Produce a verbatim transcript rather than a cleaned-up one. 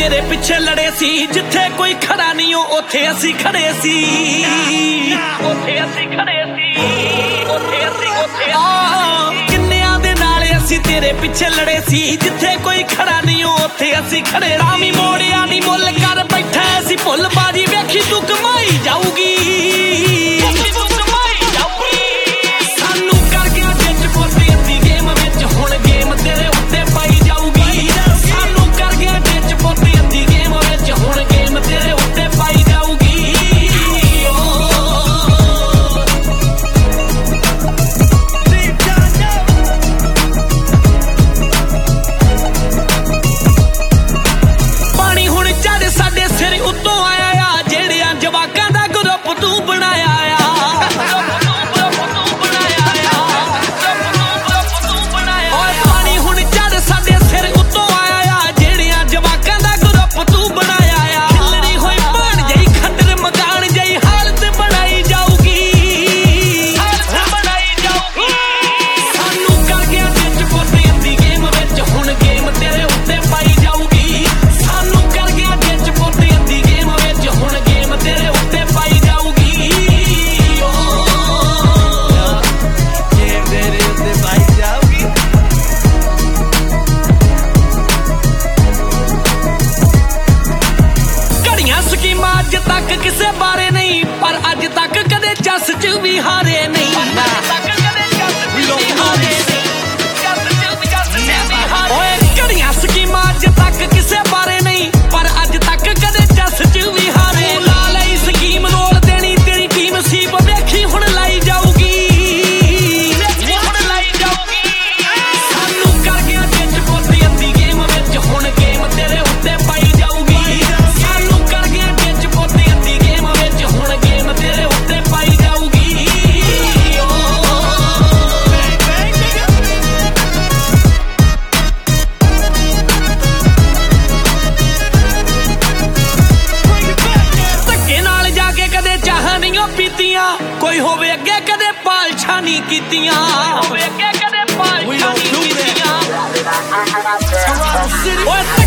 तेरे पिछे लड़े सी, जिथे कोई खड़ा नहीं हो उथे असी खड़े सी, उथे असी खड़े सी, उथे असी उथे किन्नियां दे नाल असी तेरे पिछे लड़े सी, जिथे कोई खड़ा नहीं हो उथे असी खड़े। रामी मोड़िया नी मुल कर बैठा असी भुल बाजी, वेखी तू कमाई जाऊगी, अज तक किसे बारे नहीं, पर अज तक कदे चस च भी हारे नहीं, घड़ियां स्कीमां अज तक किसे बारे नहीं, पर अज तक कदे चस च भी हारे। ला लई स्कीम रोल देनी तेरी टीम सीप, वेखी हुण लाई जाऊगी, वेखी हुण लाई जाऊगी। सानू कर गया जिच पुत अद्धी गेम विच, हुण गेम तेरे उत्ते पाई जाऊगी। सानू कर गया जिच पुत अद्धी गेम विच, हुण गेम तेरे उत्ते पाई जाऊगी। कोई होवे अगे कदे पालछा नहीं कीतियां, होवे अगे कदे पालछा नहीं कीतियां।